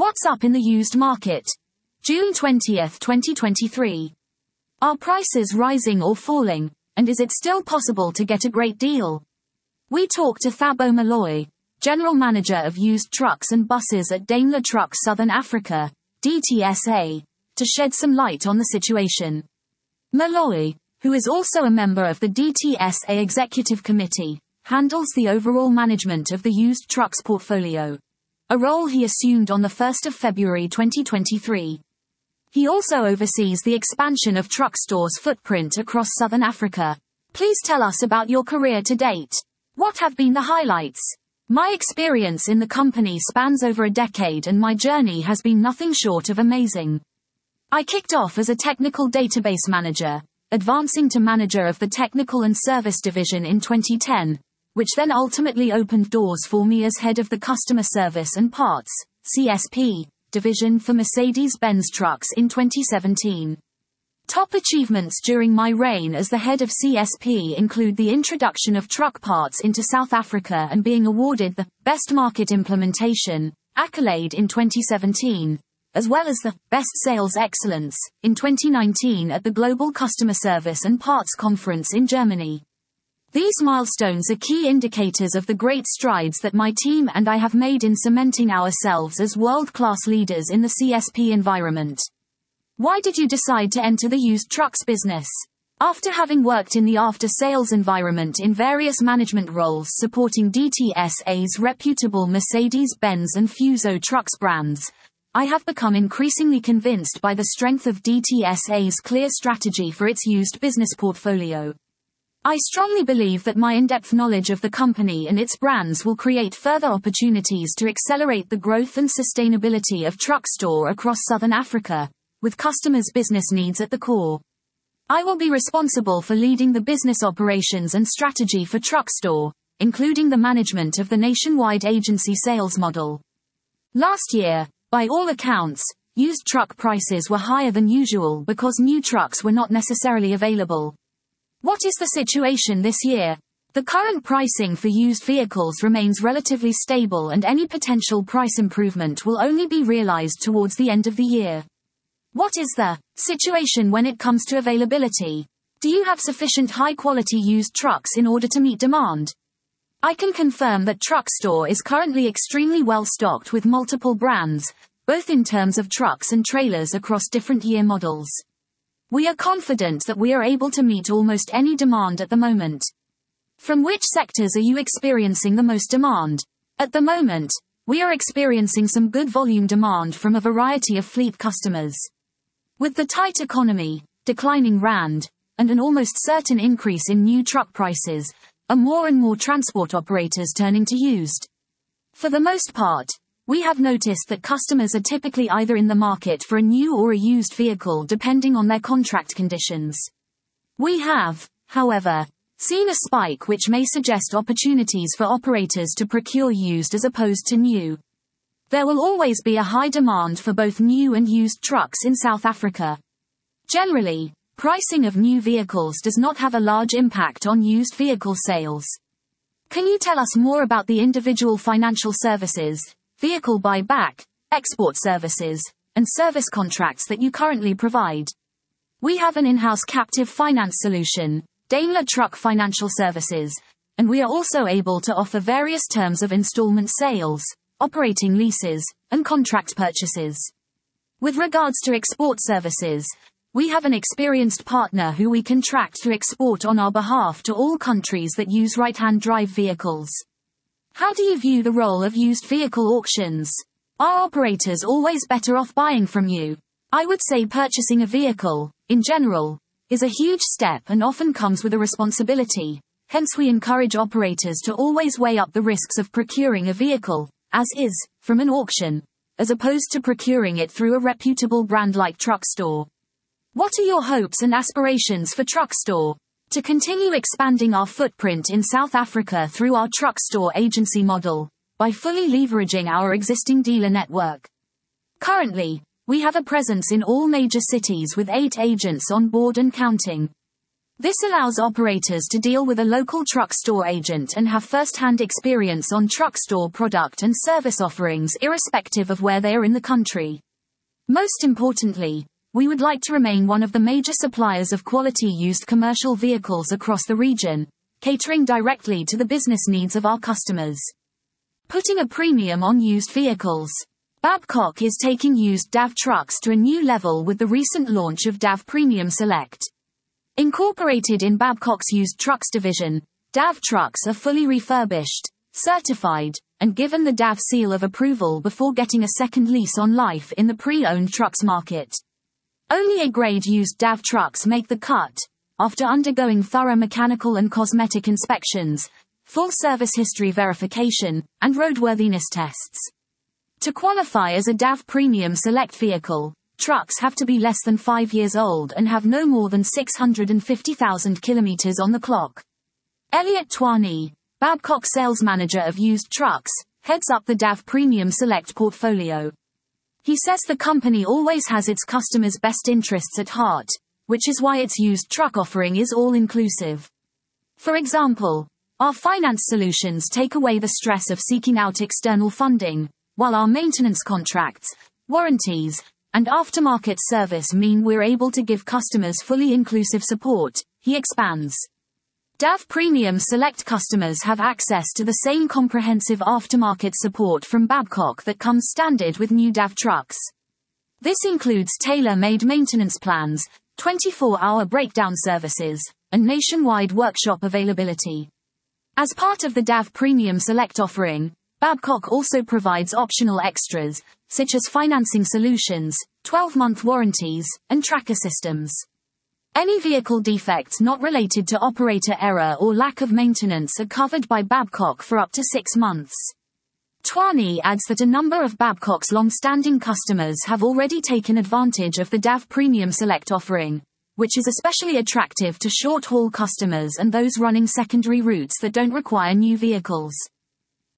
What's up in the used market? June 20th, 2023. Are prices rising or falling, and is it still possible to get a great deal? We talk to Thabo Moloi, General Manager of Used Trucks and Buses at Daimler Truck Southern Africa, DTSA, to shed some light on the situation. Moloi, who is also a member of the DTSA Executive Committee, handles the overall management of the used trucks portfolio, a role he assumed on the 1st of February 2023. He also oversees the expansion of Truckstore's footprint across Southern Africa. Please tell us about your career to date. What have been the highlights? My experience in the company spans over a decade and my journey has been nothing short of amazing. I kicked off as a technical database manager, advancing to manager of the technical and service division in 2010, which then ultimately opened doors for me as head of the customer service and parts, CSP, division for Mercedes-Benz Trucks in 2017. Top achievements during my reign as the head of CSP include the introduction of truck parts into South Africa and being awarded the Best Market Implementation accolade in 2017, as well as the Best Sales Excellence in 2019 at the Global Customer Service and Parts Conference in Germany. These milestones are key indicators of the great strides that my team and I have made in cementing ourselves as world-class leaders in the CSP environment. Why did you decide to enter the used trucks business? After having worked in the after-sales environment in various management roles supporting DTSA's reputable Mercedes-Benz and Fuso Trucks brands, I have become increasingly convinced by the strength of DTSA's clear strategy for its used business portfolio. I strongly believe that my in-depth knowledge of the company and its brands will create further opportunities to accelerate the growth and sustainability of Truckstore across Southern Africa, with customers' business needs at the core. I will be responsible for leading the business operations and strategy for Truckstore, including the management of the nationwide agency sales model. Last year, by all accounts, used truck prices were higher than usual because new trucks were not necessarily available. What is the situation this year? The current pricing for used vehicles remains relatively stable and any potential price improvement will only be realized towards the end of the year. What is the situation when it comes to availability? Do you have sufficient high-quality used trucks in order to meet demand? I can confirm that Truckstore is currently extremely well stocked with multiple brands, both in terms of trucks and trailers across different year models. We are confident that we are able to meet almost any demand at the moment. From which sectors are you experiencing the most demand? At the moment, we are experiencing some good volume demand from a variety of fleet customers. With the tight economy, declining rand, and an almost certain increase in new truck prices, are more and more transport operators turning to used. For the most part, we have noticed that customers are typically either in the market for a new or a used vehicle depending on their contract conditions. We have, however, seen a spike which may suggest opportunities for operators to procure used as opposed to new. There will always be a high demand for both new and used trucks in South Africa. Generally, pricing of new vehicles does not have a large impact on used vehicle sales. Can you tell us more about the individual financial services, vehicle buyback, export services, and service contracts that you currently provide? We have an in-house captive finance solution, Daimler Truck Financial Services, and we are also able to offer various terms of installment sales, operating leases, and contract purchases. With regards to export services, we have an experienced partner who we contract to export on our behalf to all countries that use right-hand drive vehicles. How do you view the role of used vehicle auctions? Are operators always better off buying from you? I would say purchasing a vehicle, in general, is a huge step and often comes with a responsibility. Hence we encourage operators to always weigh up the risks of procuring a vehicle, as is, from an auction, as opposed to procuring it through a reputable brand like Truckstore. What are your hopes and aspirations for Truckstore? To continue expanding our footprint in South Africa through our Truckstore agency model, by fully leveraging our existing dealer network. Currently, we have a presence in all major cities with 8 agents on board and counting. This allows operators to deal with a local truck store agent and have first-hand experience on truck store product and service offerings irrespective of where they are in the country. Most importantly, we would like to remain one of the major suppliers of quality used commercial vehicles across the region, catering directly to the business needs of our customers. Putting a premium on used vehicles. Babcock is taking used DAF trucks to a new level with the recent launch of DAF Premium Select. Incorporated in Babcock's used trucks division, DAF trucks are fully refurbished, certified, and given the DAF seal of approval before getting a second lease on life in the pre-owned trucks market. Only A-grade used DAF trucks make the cut, after undergoing thorough mechanical and cosmetic inspections, full service history verification, and roadworthiness tests. To qualify as a DAF Premium Select vehicle, trucks have to be less than 5 years old and have no more than 650,000 kilometers on the clock. Elliot Twani, Babcock sales manager of used trucks, heads up the DAF Premium Select portfolio. He says the company always has its customers' best interests at heart, which is why its used truck offering is all-inclusive. For example, our finance solutions take away the stress of seeking out external funding, while our maintenance contracts, warranties, and aftermarket service mean we're able to give customers fully inclusive support, he expands. DAF Premium Select customers have access to the same comprehensive aftermarket support from Babcock that comes standard with new DAF trucks. This includes tailor-made maintenance plans, 24-hour breakdown services, and nationwide workshop availability. As part of the DAF Premium Select offering, Babcock also provides optional extras, such as financing solutions, 12-month warranties, and tracker systems. Any vehicle defects not related to operator error or lack of maintenance are covered by Babcock for up to 6 months. Twani adds that a number of Babcock's long-standing customers have already taken advantage of the DAF Premium Select offering, which is especially attractive to short-haul customers and those running secondary routes that don't require new vehicles.